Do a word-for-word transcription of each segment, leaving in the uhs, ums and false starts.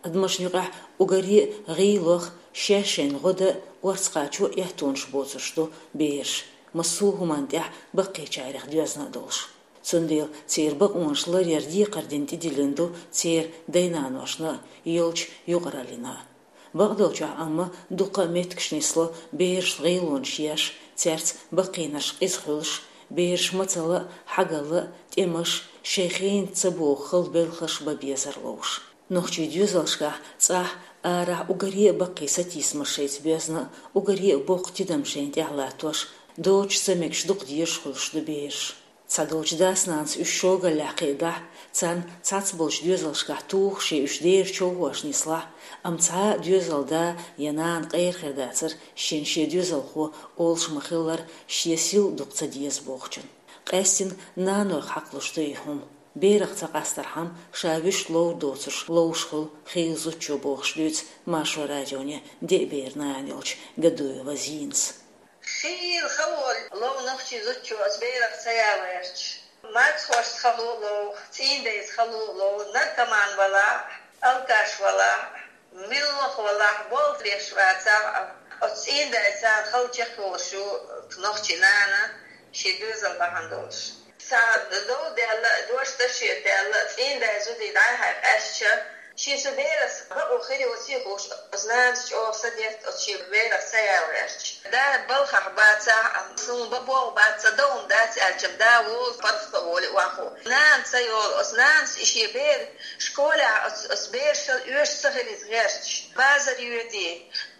Адмашнюга угари гейлох шешен года уарцкачу яhtунш боцушту беш. Масу гумантя баккечайрах дюзна долш. Цундел цер бак уншлар ярди карденти дилинду цер дайнаношна йолч югаралина. Багдолча амма дука меткшнисло беш гейлон шияш церц бакинаш изхулш беш мацала хагала темаш шейхин цабу хылбелхаш бабезарлош. Нохчи дюзалшка цах ара угари баки сатисмашейц безна угари боктидам шентяглатош доч самекш дуqдиеш хулшду беш. Цадолч даснанс ушога лақида цан цацболч дюзалшка тухши ушдер чогошнисла амца дюзалда янан қайрхердацыр шенше дюзалху олш махиллар шесил дуqцадиес бохчун. Қэстин нанор хақлушты ихум. Берах цақастархам шавиш лоу доцуш лоушхул хизу чобохшлюц машу радионе деберна анилч гадуева зинс. خير خول لو نختي زوجو أسبيرك سياويرش ما تخوش خلو لو تين ديز خلو لو نكمان ولا ألقاش ولا ملوخ ولا بولتريش واتسا أتين ديز خلو تخلو شو نختي نانا شي دوزل بحندوش سعد دو ديالا دوش تشي ديالا تين ديز ودي دايها قاششة شي سبيرس بقو خيري وسيقوش أزنانش أو صديقت أتشي بيرك سياويرش دا بلخح باتسا سون بابو باتسا دوم داتي ألجم داوول فرفة ولي واخو نان سيول أزنانش إشي بير شكولا أسبير شل يوش سخلي زغيرش بازر يودي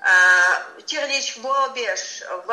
تغليش بو بيش و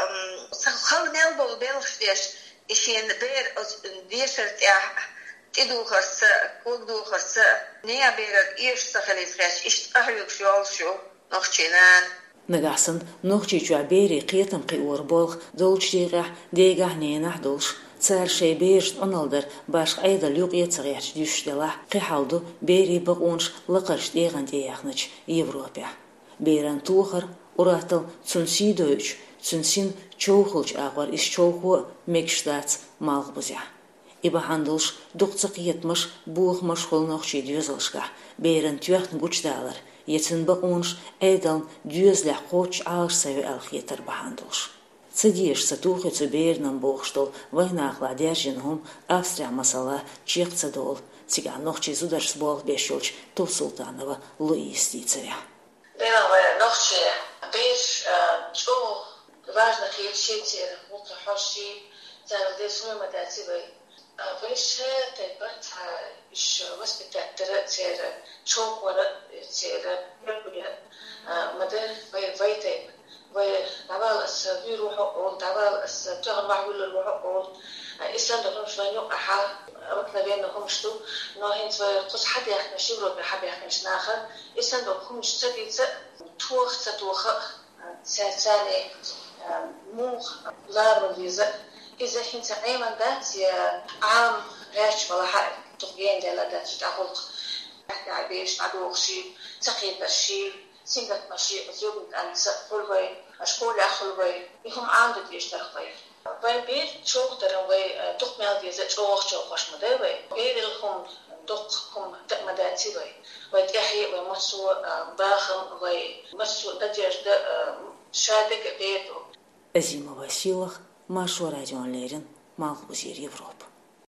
خل نلبو بيلخش بيش إشي بير ديشرت يا تدو خرسة كودو خرسة نيا بيرد إيش سخلي زغيرش إيش أهيوك شوال شو نخشينان نجاسن نخشي جعبيري قيتم قيور بولخ دولش ديغح ديغح نينح دولش صار شي بيرش أنالدر باش أيضا ليوق يتسغيرش ديوش دلاح قيحالدو بيري بقونش لقرش ديغن ديغنج يوروبيا بيران توخر وراتل تسنسي دوش تسنسين چوخلج أغوار إس چوخو مكشدات مالغ بزيا إبا هندلش دوقتق يتمش بوغ مشغول نخشي ديوزلشكا بيران تيوختن گوچ دالر يتن بقونش أيضا ديوزلح قوش عاش سوي الخيتر بهندلش صديش ستوخي تبيرنن بوغشتل ويناخلا ديرجنهم أفسرع مسألة چيق صدول تيغان نخشي زودرس بوغ بيشولش تو سلطانова Луис Тицаря. Беновая нохче беш чо важно хилчите мутро хоши завде сума дативы веше тайбат иш воспитатора цера чокора цера бебуя мадер вай вайтайб вай давал ас бируха он давал ас тагн معقول الروح он إسلام دكتور شلون يقع وقتنا بينهم شتو ناهين سوى قص حد يحكي شيء ولا حد يحكي مش ناخر إسلام دكتور مش تدي ت توخ تتوخ ساتاني موخ لار والفيزا إذا كنت عيما دات يا عام راش ولا حد تقيين دلا دات تعقلق حتى عبيش عدوخ شيء تقيد الشيء سنجت ماشي زوج أنت خلوي أشكول أخلوي يهم عام تديش تخطي وين بير شوق تروي دق مال ديزة شوق شوق واش مدوي بير الخم دقهم تمداتي وي ويتحيي ومسو باخم وي مسو دجاج د شادك بيتو أزيما وسيلة مشورة جون ليرن مال وزير يوروب